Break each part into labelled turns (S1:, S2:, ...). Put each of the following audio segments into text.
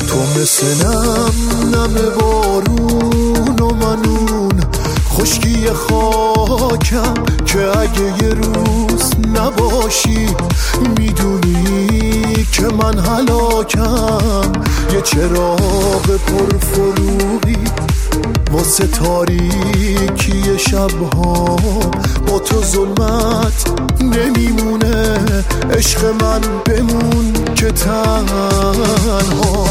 S1: تو مثل نم بارون و منون خشکی خاکم که اگه یه روز نباشی میدونی که من هلاکم. یه چراغ پرفروغی واسه تاریکی شبها، با تو ظلمت نمیمونه. عشق من بمون که تنها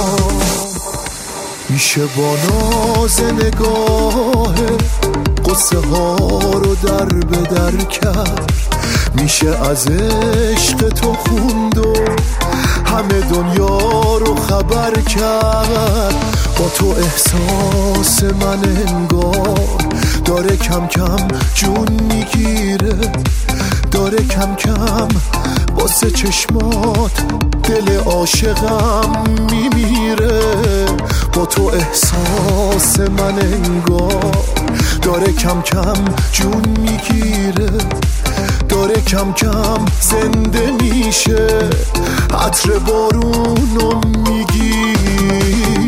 S1: میشه با ناز نگاه قصه ها رو در به در کرد. میشه از عشق تو خوند و همه دنیا رو خبر کرد. با تو احساس من انگار داره کم کم جون میگیره، داره کم کم واسه چشمات دل عاشقم میمیره. با تو احساس من انگار داره کم کم جون میگیره، داره کم کم زنده میشه، عطر بارونو میگیره.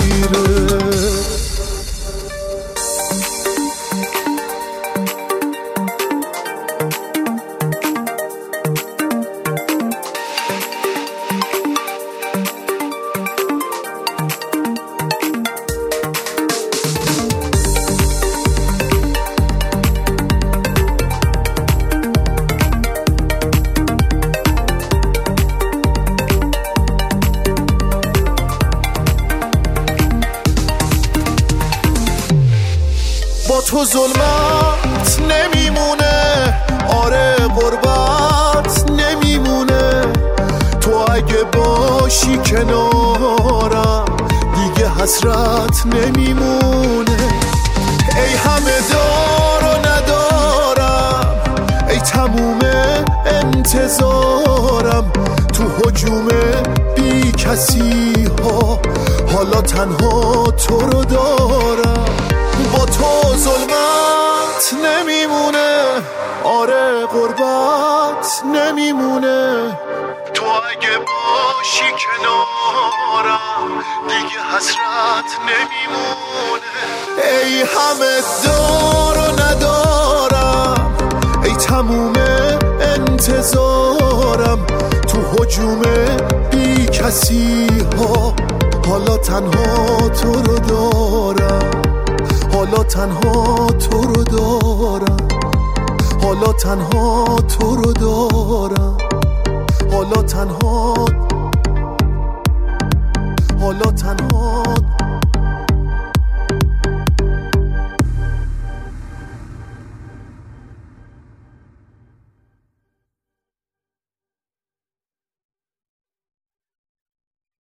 S1: با تو ظلمت نمیمونه، آره غربت نمیمونه. تو اگه باشی کنارم دیگه حسرت نمیمونه. ای همه دار و ندارم، ای تموم انتظارم، تو هجوم بی کسی ها حالا تنها تو رو دارم. با تو ظلمت نمیمونه، آره غربت نمیمونه. تو اگه باشی کنارم دیگه حسرت نمیمونه. ای همه دار و ندارم، ای تموم انتظارم، تو هجوم بی کسی ها حالا تنها تو رو دارم، حالا تنها تو رو دارم، حالا تنها تو رو دارم، حالا تنها، حالا تنها